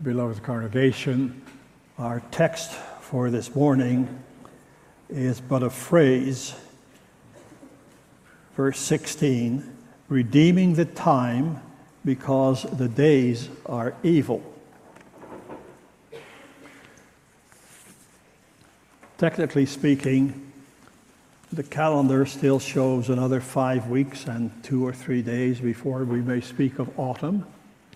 Beloved congregation, our text for this morning is but a phrase, verse 16, redeeming the time because the days are evil. Technically speaking, the calendar still shows another 5 weeks and 2 or 3 days before we may speak of autumn.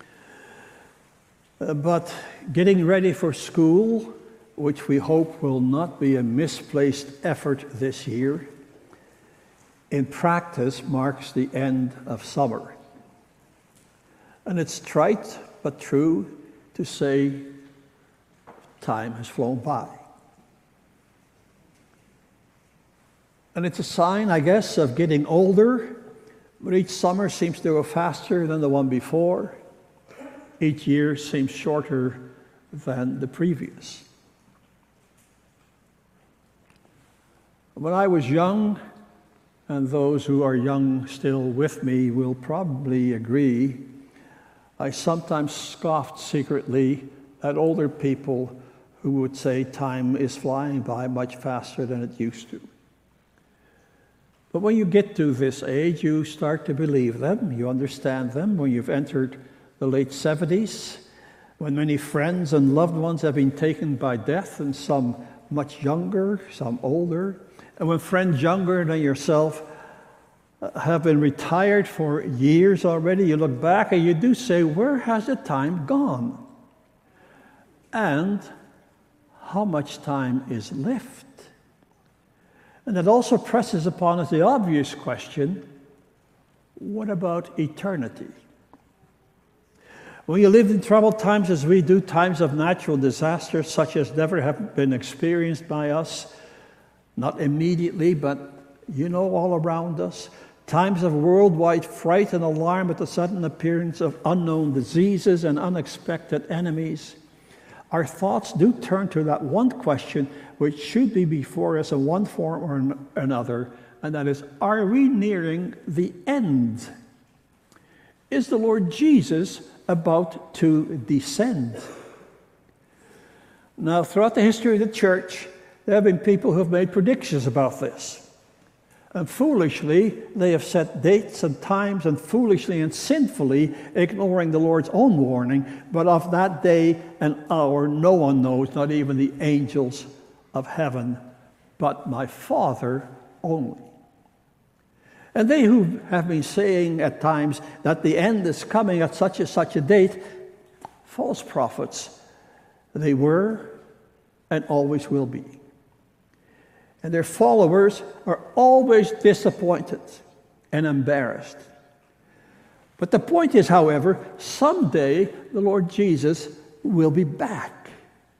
But getting ready for school, which we hope will not be a misplaced effort this year, in practice marks the end of summer. And it's trite but true to say time has flown by. And it's a sign, I guess, of getting older, but each summer seems to go faster than the one before. Each year seems shorter than the previous. When I was young, and those who are young still with me will probably agree, I sometimes scoffed secretly at older people who would say time is flying by much faster than it used to. But when you get to this age, you start to believe them, you understand them. When you've entered the late 70s, when many friends and loved ones have been taken by death, and some much younger, some older, and when friends younger than yourself have been retired for years already, you look back and you do say, where has the time gone? And how much time is left? And it also presses upon us the obvious question, what about eternity? When you lived in troubled times as we do, times of natural disaster such as never have been experienced by us, not immediately, but all around us, times of worldwide fright and alarm at the sudden appearance of unknown diseases and unexpected enemies, our thoughts do turn to that one question which should be before us in one form or another, and that is, are we nearing the end? Is the Lord Jesus about to descend? Now, throughout the history of the church, there have been people who have made predictions about this. And foolishly, they have set dates and times, and foolishly and sinfully ignoring the Lord's own warning. But of that day and hour, no one knows, not even the angels of heaven, but my Father only. And they who have been saying at times that the end is coming at such a date, false prophets, they were and always will be. And their followers are always disappointed and embarrassed. But the point is, however, someday the Lord Jesus will be back.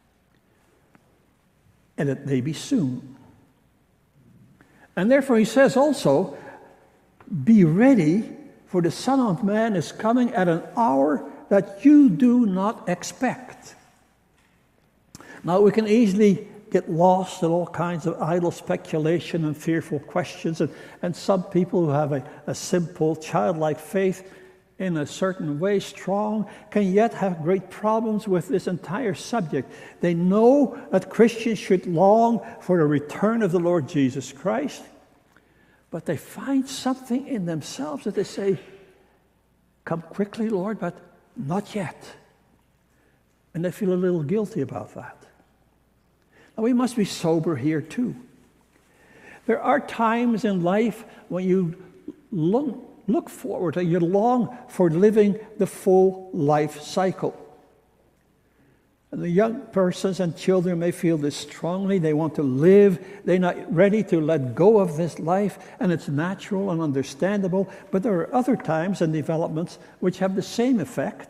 And it may be soon. And therefore he says also, be ready, for the Son of Man is coming at an hour that you do not expect. Now, we can easily get lost in all kinds of idle speculation and fearful questions, and some people who have a simple, childlike faith in a certain way, strong, can yet have great problems with this entire subject. They know that Christians should long for the return of the Lord Jesus Christ, but they find something in themselves that they say, come quickly, Lord, but not yet. And they feel a little guilty about that. Now, we must be sober here too. There are times in life when you look forward and you long for living the full life cycle. And the young persons and children may feel this strongly. They want to live. They're not ready to let go of this life, and it's natural and understandable. But there are other times and developments which have the same effect.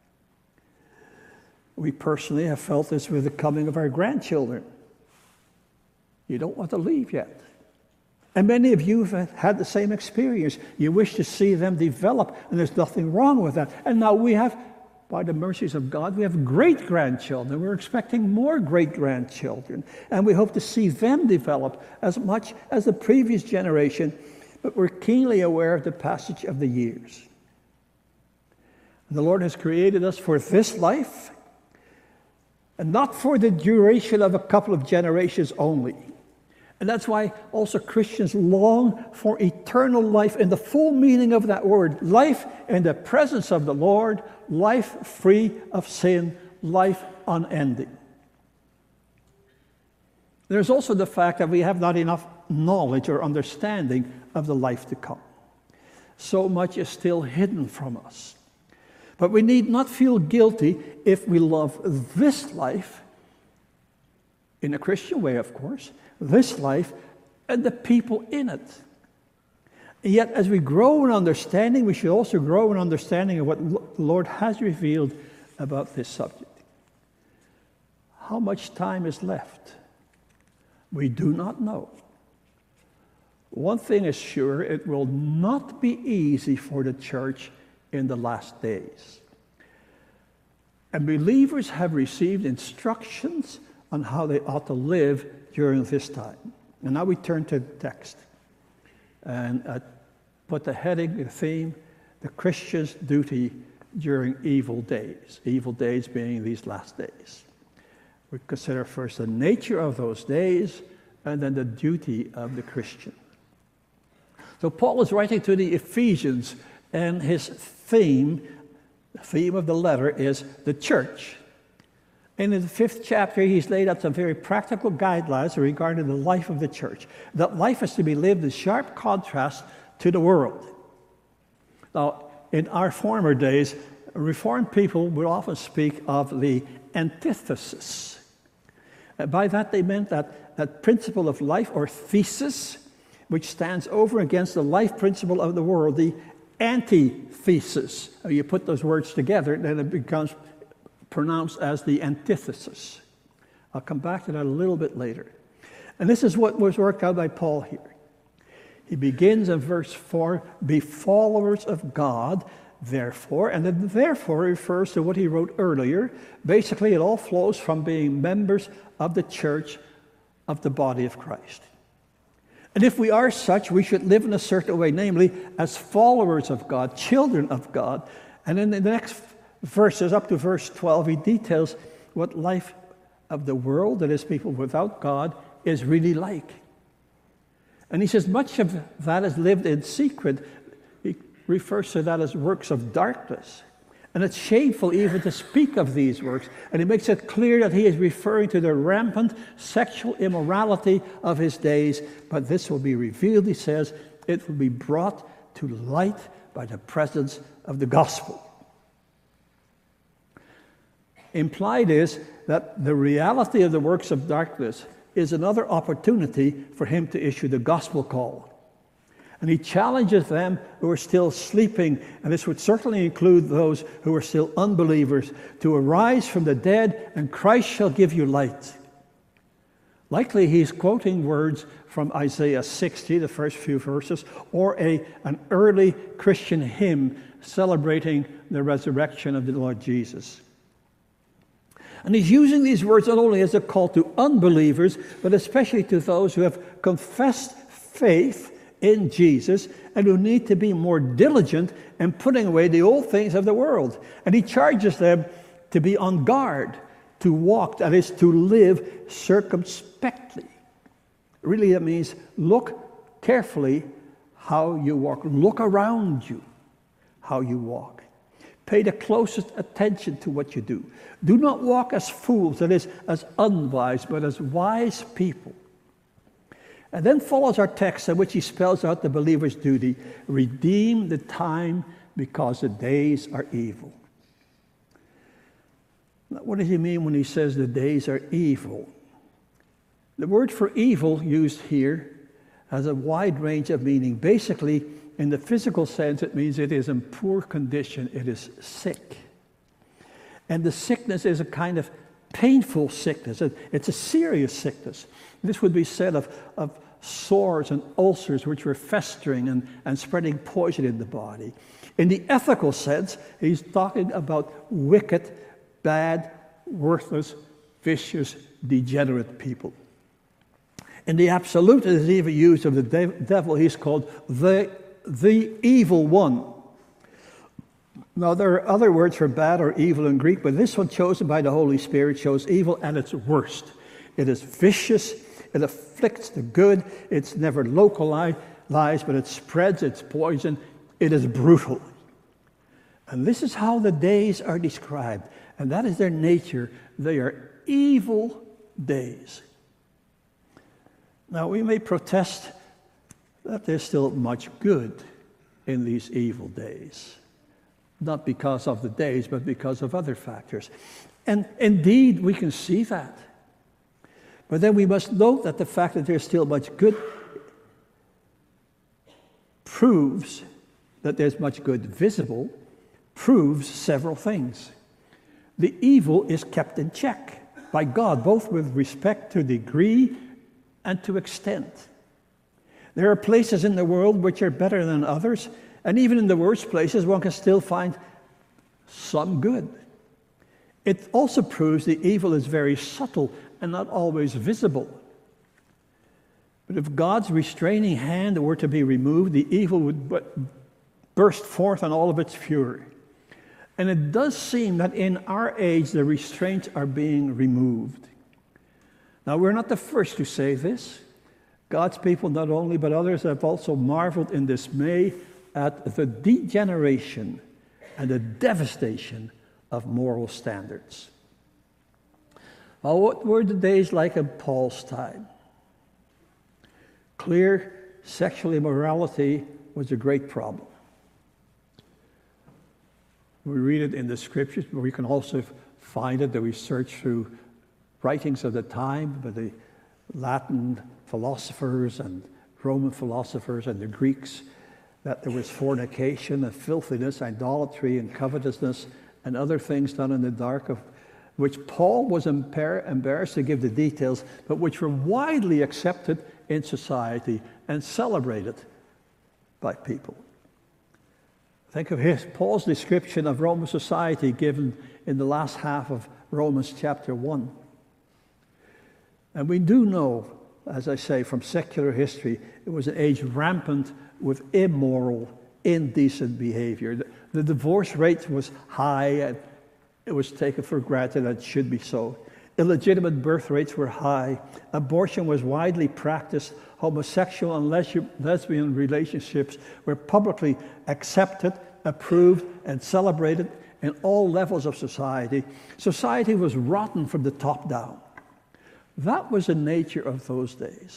We personally have felt this with the coming of our grandchildren. You don't want to leave yet. And many of you have had the same experience. You wish to see them develop, and there's nothing wrong with that. And now we have, by the mercies of God, we have great-grandchildren. We're expecting more great-grandchildren. And we hope to see them develop as much as the previous generation. But we're keenly aware of the passage of the years. The Lord has created us for this life, and not for the duration of a couple of generations only. And that's why also Christians long for eternal life in the full meaning of that word. Life in the presence of the Lord, life free of sin, life unending. There's also the fact that we have not enough knowledge or understanding of the life to come. So much is still hidden from us. But we need not feel guilty if we love this life, in a Christian way, of course, this life and the people in it. And yet, as we grow in understanding, we should also grow in understanding of what the Lord has revealed about this subject. How much time is left? We do not know. One thing is sure, it will not be easy for the church in the last days. And believers have received instructions on how they ought to live during this time. And now we turn to the text and put the heading, the theme, the Christian's duty during evil days being these last days. We consider first the nature of those days and then the duty of the Christian. So Paul is writing to the Ephesians, and his theme, the theme of the letter is the church. And in the 5th chapter, he's laid out some very practical guidelines regarding the life of the church. That life is to be lived in sharp contrast to the world. Now, in our former days, Reformed people would often speak of the antithesis. By that they meant that principle of life or thesis, which stands over against the life principle of the world, the antithesis. You put those words together, then it becomes pronounced as the antithesis. I'll come back to that a little bit later. And this is what was worked out by Paul here. He begins in verse 4, be followers of God, therefore, and then therefore refers to what he wrote earlier. Basically, it all flows from being members of the church of the body of Christ. And if we are such, we should live in a certain way, namely as followers of God, children of God. And in the next verses, up to verse 12, he details what life of the world, that is people without God, is really like. And he says much of that is lived in secret. He refers to that as works of darkness. And it's shameful even to speak of these works. And he makes it clear that he is referring to the rampant sexual immorality of his days. But this will be revealed, he says, it will be brought to light by the presence of the gospel. Implied is that the reality of the works of darkness is another opportunity for him to issue the gospel call. And he challenges them who are still sleeping, and this would certainly include those who are still unbelievers, to arise from the dead, and Christ shall give you light. Likely he's quoting words from Isaiah 60, the first few verses, or an early Christian hymn celebrating the resurrection of the Lord Jesus. And he's using these words not only as a call to unbelievers, but especially to those who have confessed faith in Jesus and who need to be more diligent in putting away the old things of the world. And he charges them to be on guard, to walk, that is, to live circumspectly. Really, that means look carefully how you walk. Look around you how you walk. Pay the closest attention to what you do. Do not walk as fools, that is, as unwise, but as wise people. And then follows our text in which he spells out the believer's duty. Redeem the time because the days are evil. Now, what does he mean when he says the days are evil? The word for evil used here has a wide range of meaning. Basically, in the physical sense, it means it is in poor condition. It is sick. And the sickness is a kind of painful sickness. It's a serious sickness. This would be said of sores and ulcers which were festering and spreading poison in the body. In the ethical sense, he's talking about wicked, bad, worthless, vicious, degenerate people. In the absolute, it is even used of the devil. He's called the evil one. Now, there are other words for bad or evil in Greek, but this one chosen by the Holy Spirit shows evil at its worst. It is vicious, it afflicts the good, it's never localized, but it spreads its poison, it is brutal. And this is how the days are described, and that is their nature. They are evil days. Now, we may protest that there's still much good in these evil days. Not because of the days, but because of other factors. And indeed, we can see that. But then we must note that the fact that there's still much good proves that there's much good visible, proves several things. The evil is kept in check by God, both with respect to degree and to extent. There are places in the world which are better than others, and even in the worst places, one can still find some good. It also proves the evil is very subtle and not always visible. But if God's restraining hand were to be removed, the evil would burst forth in all of its fury. And it does seem that in our age, the restraints are being removed. Now, we're not the first to say this. God's people, not only, but others have also marveled in dismay at the degeneration and the devastation of moral standards. Well, what were the days like in Paul's time? Clear sexual immorality was a great problem. We read it in the scriptures, but we can also find it that we search through writings of the time by the Latin philosophers and Roman philosophers and the Greeks, that there was fornication and filthiness, idolatry and covetousness and other things done in the dark, of which Paul was embarrassed to give the details, but which were widely accepted in society and celebrated by people. Think of Paul's description of Roman society given in the last half of Romans chapter 1. And we do know, as I say, from secular history, it was an age rampant with immoral, indecent behavior. The divorce rate was high, and it was taken for granted that it should be so. Illegitimate birth rates were high. Abortion was widely practiced. Homosexual and lesbian relationships were publicly accepted, approved, and celebrated in all levels of society. Society was rotten from the top down. That was the nature of those days.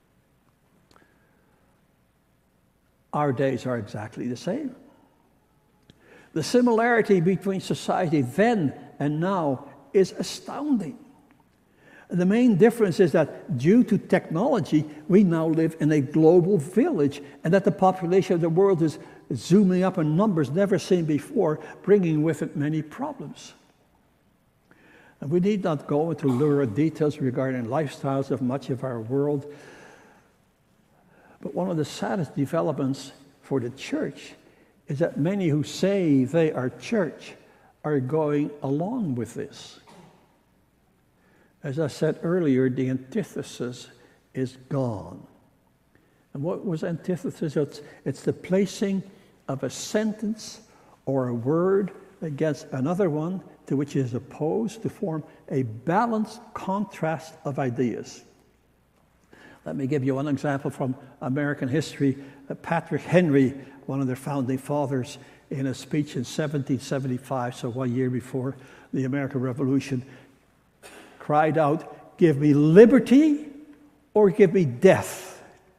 Our days are exactly the same. The similarity between society then and now is astounding. The main difference is that due to technology, we now live in a global village, and that the population of the world is zooming up in numbers never seen before, bringing with it many problems. And we need not go into lurid details regarding lifestyles of much of our world, but one of the saddest developments for the church is that many who say they are church are going along with this. As I said earlier, the antithesis is gone. And what was antithesis? It's the placing of a sentence or a word against another one to which it is opposed to form a balanced contrast of ideas. Let me give you one example from American history. Patrick Henry, one of their founding fathers, in a speech in 1775, so 1 year before the American Revolution, cried out, "Give me liberty or give me death."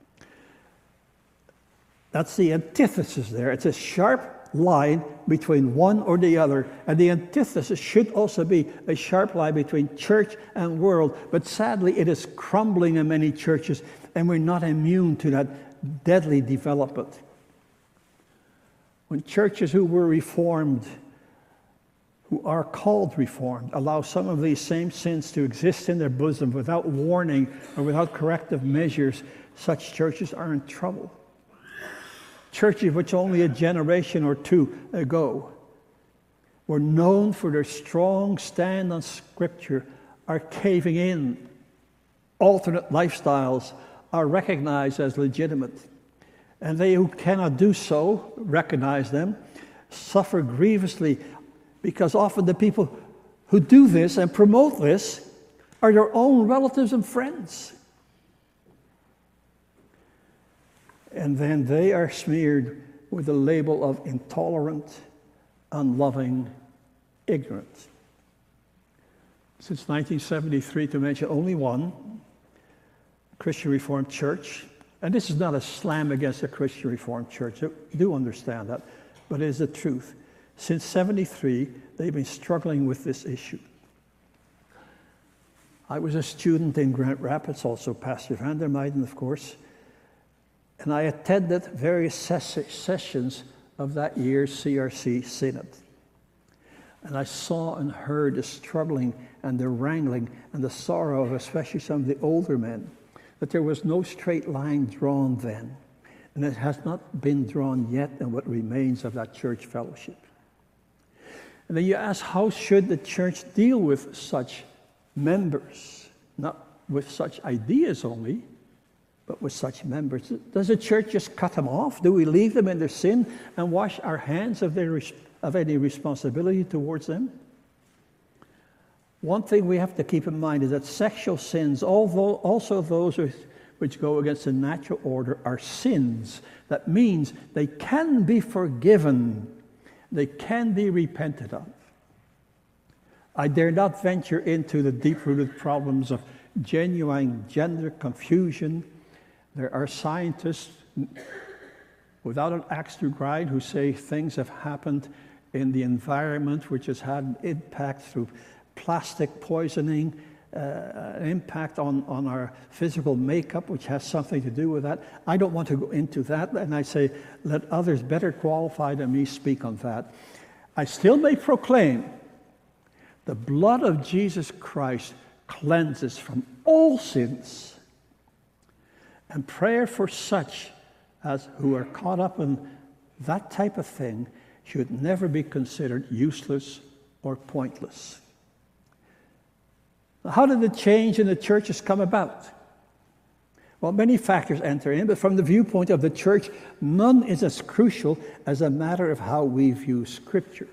That's the antithesis there. It's a sharp line between one or the other. And the antithesis should also be a sharp line between church and world. But sadly, it is crumbling in many churches, and we're not immune to that deadly development. When churches who were reformed, who are called reformed, allow some of these same sins to exist in their bosom without warning or without corrective measures, such churches are in trouble. Churches which only a generation or two ago were known for their strong stand on Scripture are caving in. Alternate lifestyles are recognized as legitimate. And they who cannot do so recognize them. suffer grievously, because often the people who do this and promote this are their own relatives and friends. And then they are smeared with the label of intolerant, unloving, ignorant. Since 1973, to mention only one, Christian Reformed Church, and this is not a slam against the Christian Reformed Church, I do understand that, but it is the truth. Since 73, they've been struggling with this issue. I was a student in Grand Rapids, also Pastor Van der Meiden, of course, and I attended various sessions of that year's CRC Synod. And I saw and heard the struggling and the wrangling and the sorrow of especially some of the older men, that there was no straight line drawn then, and it has not been drawn yet in what remains of that church fellowship. And then you ask, how should the church deal with such members? Not with such ideas only, but with such members. Does the church just cut them off? Do we leave them in their sin and wash our hands of any responsibility towards them? One thing we have to keep in mind is that sexual sins, although also those which go against the natural order, are sins. That means they can be forgiven. They can be repented of. I dare not venture into the deep-rooted problems of genuine gender confusion. There are scientists without an axe to grind who say things have happened in the environment which has had an impact through plastic poisoning, an impact on our physical makeup, which has something to do with that. I don't want to go into that, and I say, let others better qualified than me speak on that. I still may proclaim the blood of Jesus Christ cleanses from all sins, and prayer for such as who are caught up in that type of thing should never be considered useless or pointless. How did the change in the churches come about? Well, many factors enter in, but from the viewpoint of the church, none is as crucial as a matter of how we view Scripture.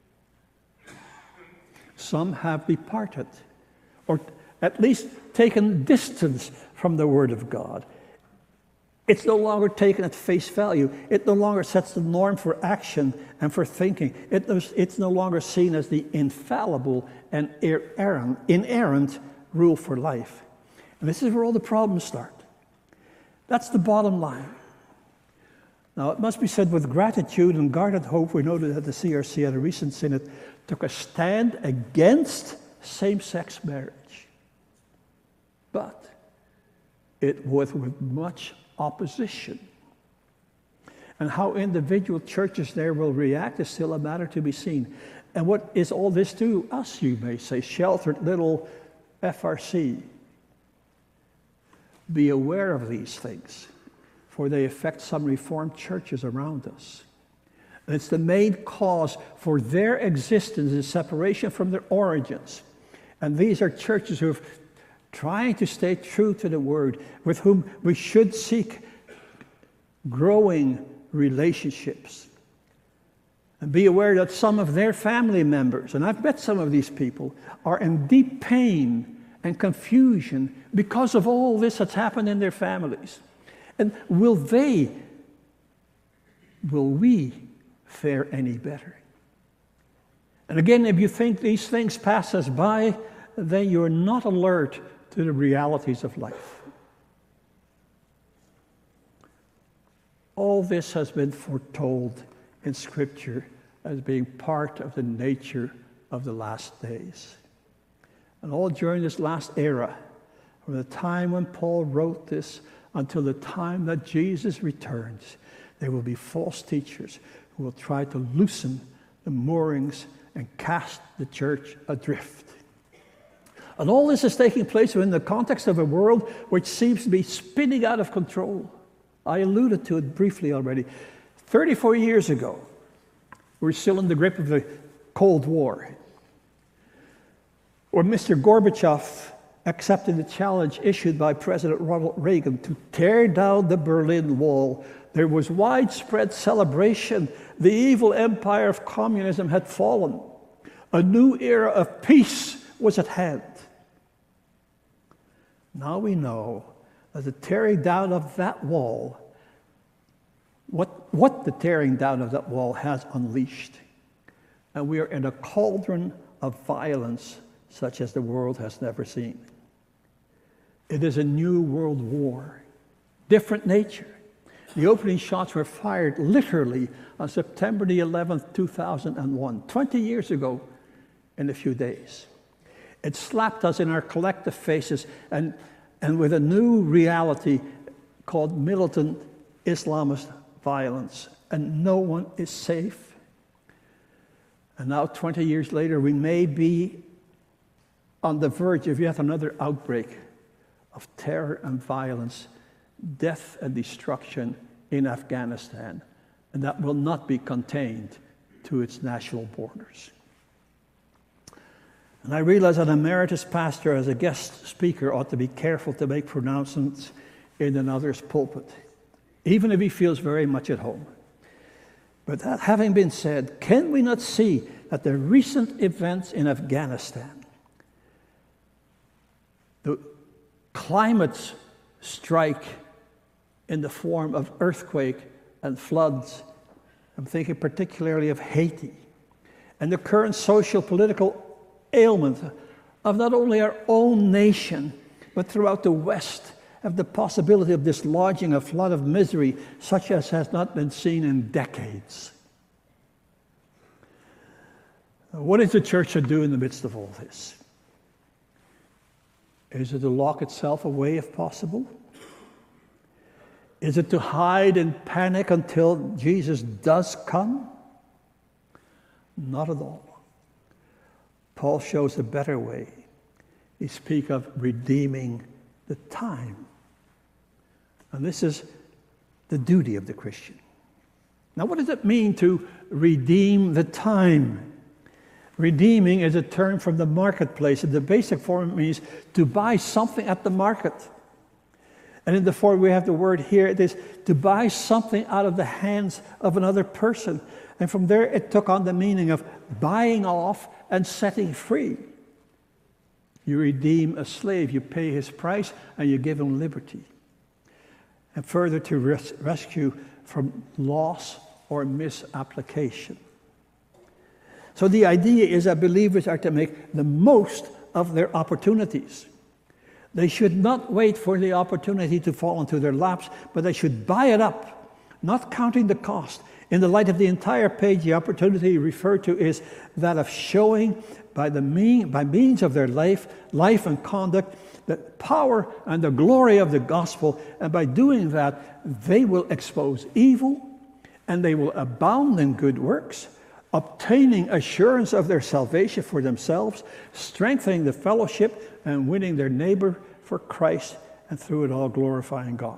Some have departed, or at least taken distance from the Word of God. It's no longer taken at face value. It no longer sets the norm for action and for thinking. It's no longer seen as the infallible and inerrant rule for life. And this is where all the problems start. That's the bottom line. Now, it must be said with gratitude and guarded hope, we noted that the CRC at a recent synod took a stand against same-sex marriage. But it was with much opposition. And how individual churches there will react is still a matter to be seen. And what is all this to us, you may say, sheltered little FRC? Be aware of these things, for they affect some Reformed churches around us. And it's the main cause for their existence is separation from their origins. And these are churches who are trying to stay true to the Word, with whom we should seek growing relationships. And be aware that some of their family members, and I've met some of these people, are in deep pain and confusion because of all this that's happened in their families. And will we fare any better? And again, if you think these things pass us by, then you're not alert to the realities of life. All this has been foretold in Scripture as being part of the nature of the last days. And all during this last era, from the time when Paul wrote this until the time that Jesus returns, there will be false teachers who will try to loosen the moorings and cast the church adrift. And all this is taking place within the context of a world which seems to be spinning out of control. I alluded to it briefly already. 34 years ago, we were still in the grip of the Cold War, where Mr. Gorbachev accepted the challenge issued by President Ronald Reagan to tear down the Berlin Wall There was widespread celebration. The evil empire of communism had fallen. A new era of peace was at hand. Now we know that the tearing down of that wall, what the tearing down of that wall has unleashed. And we are in a cauldron of violence such as the world has never seen. It is a new world war, different nature. The opening shots were fired literally on September the 11th, 2001, 20 years ago in a few days. It slapped us in our collective faces and with a new reality called militant Islamist violence, and no one is safe. And now, 20 years later, we may be on the verge of yet another outbreak of terror and violence, death and destruction in Afghanistan, and that will not be contained to its national borders. And I realize that an emeritus pastor, as a guest speaker, ought to be careful to make pronouncements in another's pulpit, even if he feels very much at home. But that having been said, can we not see that the recent events in Afghanistan, the climate strike in the form of earthquake and floods, I'm thinking particularly of Haiti, and the current social political ailment of not only our own nation, but throughout the West, have the possibility of dislodging a flood of misery such as has not been seen in decades. What is the church to do in the midst of all this? Is it to lock itself away if possible? Is it to hide in panic until Jesus does come? Not at all. Paul shows a better way. He speaks of redeeming the time. And this is the duty of the Christian. Now, what does it mean to redeem the time? Redeeming is a term from the marketplace. In the basic form, it means to buy something at the market. And in the form we have the word here, it is to buy something out of the hands of another person. And from there, it took on the meaning of buying off and setting free. You redeem a slave, you pay his price, and you give him liberty. And further, to rescue from loss or misapplication. So the idea is that believers are to make the most of their opportunities. They should not wait for the opportunity to fall into their laps, but they should buy it up, not counting the cost. In the light of the entire page, the opportunity referred to is that of showing by means of their life and conduct, the power and the glory of the gospel. And by doing that, they will expose evil and they will abound in good works, obtaining assurance of their salvation for themselves, strengthening the fellowship and winning their neighbor for Christ, and through it all glorifying God.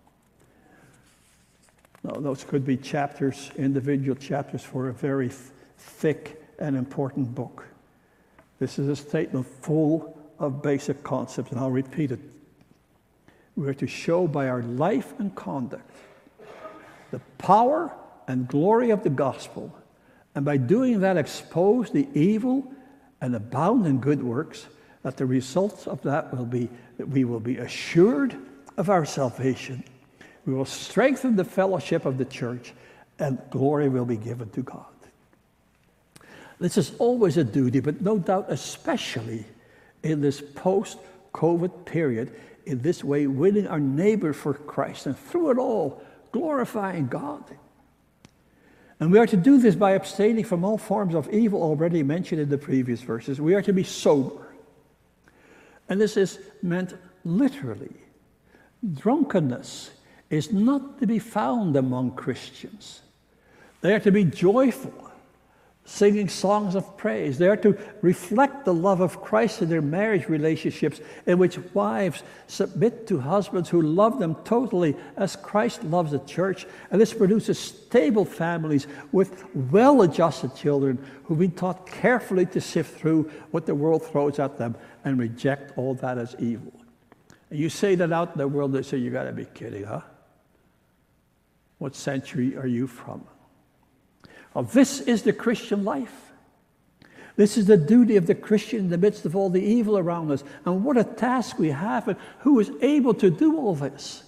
Now, those could be chapters, individual chapters for a very thick and important book. This is a statement full of basic concepts, and I'll repeat it. We are to show by our life and conduct the power and glory of the gospel, and by doing that expose the evil and abound in good works, that the results of that will be that we will be assured of our salvation. We will strengthen the fellowship of the church, and glory will be given to God. This is always a duty, but no doubt especially in this post-COVID period, in this way, winning our neighbor for Christ, and through it all, glorifying God. And we are to do this by abstaining from all forms of evil already mentioned in the previous verses. We are to be sober. And this is meant literally. Drunkenness is not to be found among Christians. They are to be joyful, singing songs of praise. They are to reflect the love of Christ in their marriage relationships, in which wives submit to husbands who love them totally as Christ loves the church. And this produces stable families with well-adjusted children who've been taught carefully to sift through what the world throws at them and reject all that as evil. And you say that out in the world, they say, "You got to be kidding, huh?" What century are you from? Well, this is the Christian life. This is the duty of the Christian in the midst of all the evil around us. And what a task we have, and who is able to do all this?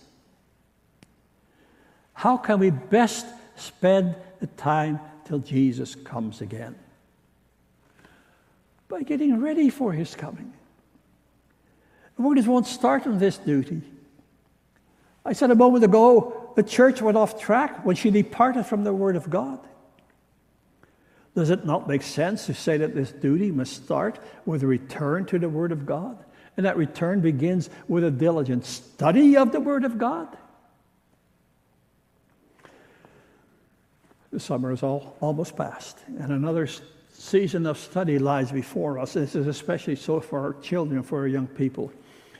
How can we best spend the time till Jesus comes again? By getting ready for his coming. And we just won't start on this duty. I said a moment ago, the church went off track when she departed from the Word of God. Does it not make sense to say that this duty must start with a return to the Word of God? And that return begins with a diligent study of the Word of God? The summer is almost past, and another season of study lies before us. This is especially so for our children, for our young people.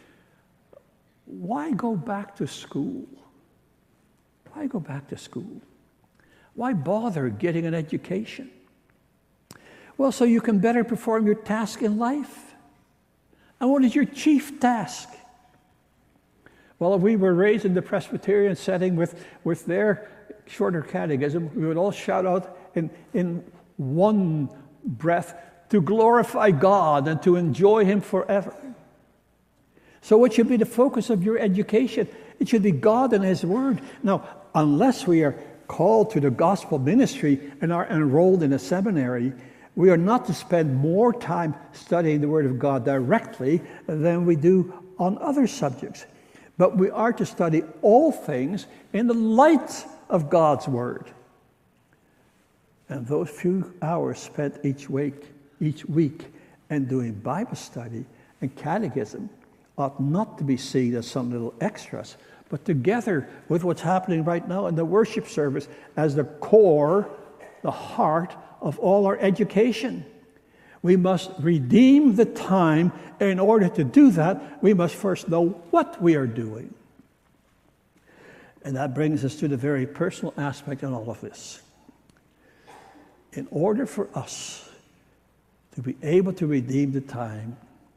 Why go back to school? Why go back to school? Why bother getting an education? Well, so you can better perform your task in life. And what is your chief task? Well, if we were raised in the Presbyterian setting with their shorter catechism, we would all shout out in one breath to glorify God and to enjoy him forever. So what should be the focus of your education? It should be God and his word. Now, unless we are called to the gospel ministry and are enrolled in a seminary, we are not to spend more time studying the word of God directly than we do on other subjects. But we are to study all things in the light of God's word. And those few hours spent each week and doing Bible study and catechism ought not to be seen as some little extras, but together with what's happening right now in the worship service as the core, the heart of all our education. We must redeem the time. In order to do that, we must first know what we are doing. And that brings us to the very personal aspect in all of this. In order for us to be able to redeem the time,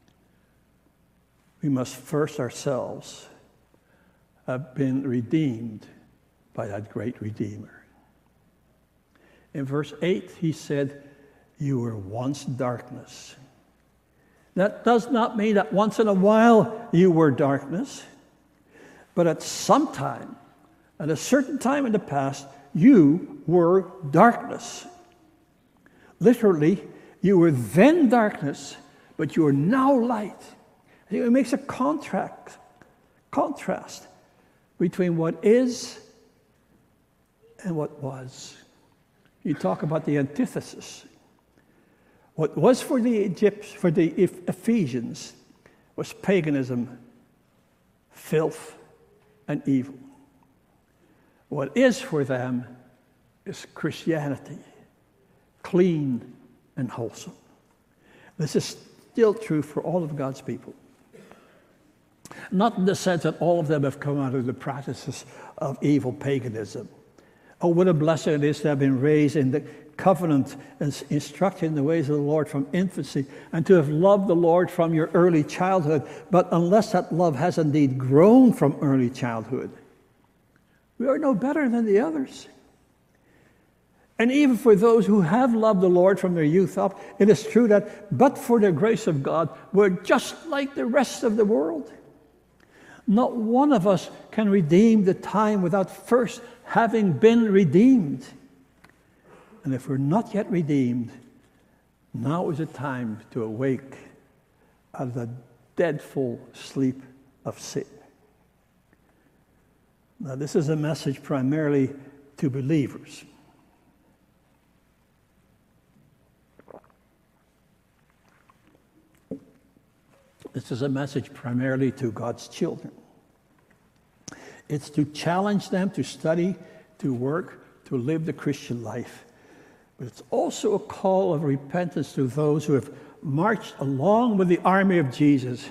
we must first ourselves have been redeemed by that great Redeemer. In verse 8, he said, "You were once darkness." That does not mean that once in a while you were darkness, but at some time, at a certain time in the past, you were darkness. Literally, you were then darkness, but you are now light. It makes a contrast between what is and what was. You talk about the antithesis. What was for the Ephesians was paganism, filth, and evil. What is for them is Christianity, clean and wholesome. This is still true for all of God's people. Not in the sense that all of them have come out of the practices of evil paganism. Oh, what a blessing it is to have been raised in the covenant and instructed in the ways of the Lord from infancy, and to have loved the Lord from your early childhood. But unless that love has indeed grown from early childhood, we are no better than the others. And even for those who have loved the Lord from their youth up, it is true that but for the grace of God, we're just like the rest of the world. Not one of us can redeem the time without first having been redeemed. And if we're not yet redeemed, now is the time to awake out of the deadful sleep of sin. Now, this is a message primarily to believers. This is a message primarily to God's children. It's to challenge them to study, to work, to live the Christian life. But it's also a call of repentance to those who have marched along with the army of Jesus,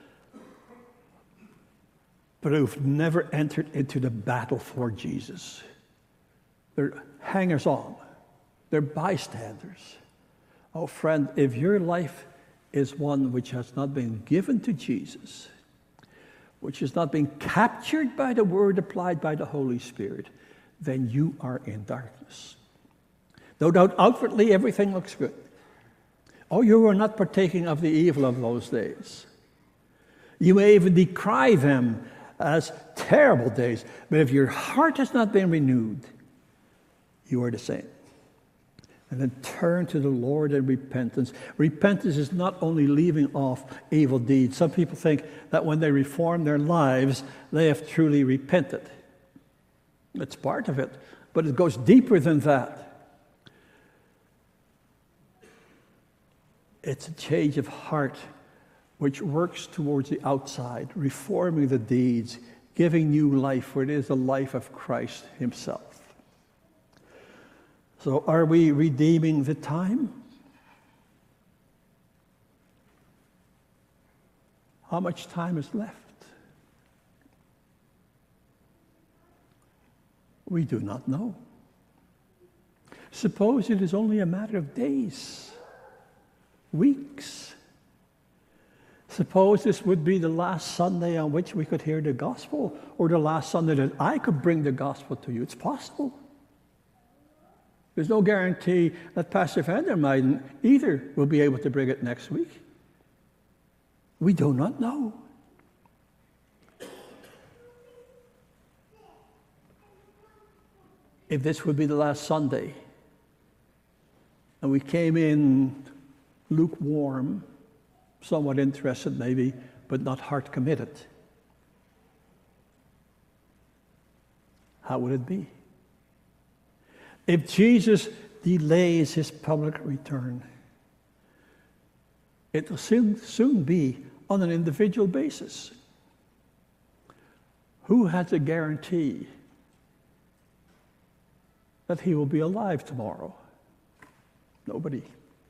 but who've never entered into the battle for Jesus. They're hangers-on. They're bystanders. Oh, friend, if your life is one which has not been given to Jesus, which has not been captured by the word applied by the Holy Spirit, then you are in darkness. No doubt outwardly everything looks good. Oh, you are not partaking of the evil of those days. You may even decry them as terrible days, but if your heart has not been renewed, you are the same. And then turn to the Lord in repentance. Repentance is not only leaving off evil deeds. Some people think that when they reform their lives, they have truly repented. That's part of it, but it goes deeper than that. It's a change of heart which works towards the outside, reforming the deeds, giving new life, for it is the life of Christ himself. So are we redeeming the time? How much time is left? We do not know. Suppose it is only a matter of days, weeks. Suppose this would be the last Sunday on which we could hear the gospel, or the last Sunday that I could bring the gospel to you. It's possible. There's no guarantee that Pastor Van der Meijden either will be able to bring it next week. We do not know. If this would be the last Sunday, and we came in lukewarm, somewhat interested maybe, but not heart committed, how would it be? If Jesus delays his public return, it will soon be on an individual basis. Who has a guarantee that he will be alive tomorrow? Nobody.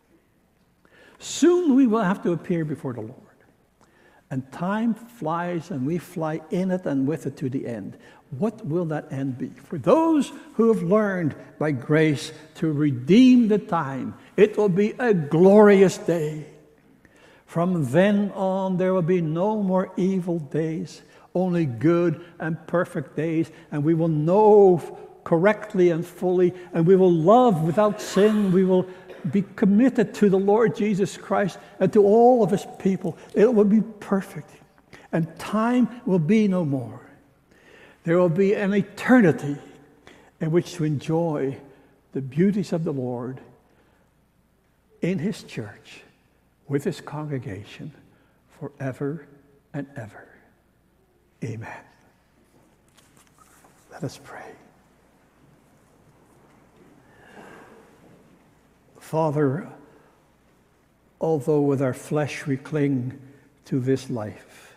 Soon we will have to appear before the Lord. And time flies, and we fly in it and with it to the end. What will that end be? For those who have learned by grace to redeem the time, it will be a glorious day. From then on, there will be no more evil days, only good and perfect days, and we will know correctly and fully, and we will love without sin. We will be committed to the Lord Jesus Christ and to all of his people. It will be perfect, and time will be no more. There will be an eternity in which to enjoy the beauties of the Lord in his church, with his congregation, forever and ever. Amen. Let us pray. Father, although with our flesh we cling to this life,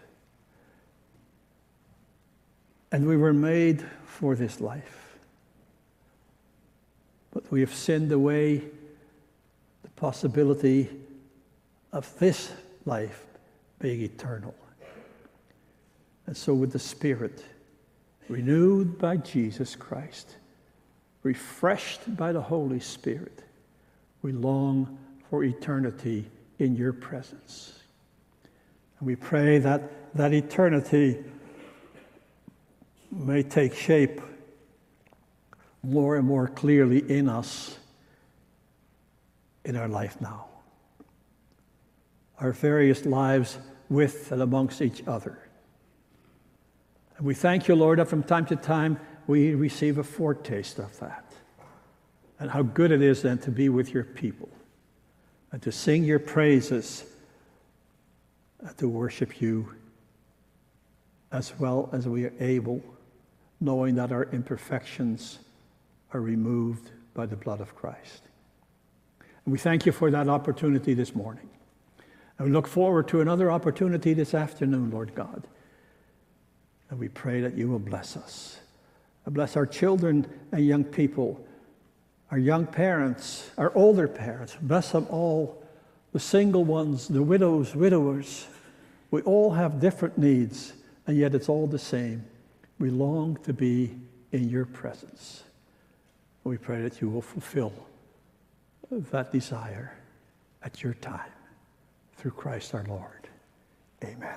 and we were made for this life, but we have sinned away the possibility of this life being eternal. And so with the Spirit, renewed by Jesus Christ, refreshed by the Holy Spirit, we long for eternity in your presence. And we pray that that eternity may take shape more and more clearly in us in our life now. Our various lives with and amongst each other. And we thank you, Lord, that from time to time we receive a foretaste of that. And how good it is then to be with your people and to sing your praises and to worship you as well as we are able, knowing that our imperfections are removed by the blood of Christ. And we thank you for that opportunity this morning. And we look forward to another opportunity this afternoon, Lord God. And we pray that you will bless us. And bless our children and young people, our young parents, our older parents. Bless them all, the single ones, the widows, widowers. We all have different needs, and yet it's all the same. We long to be in your presence. We pray that you will fulfill that desire at your time, through Christ our Lord. Amen.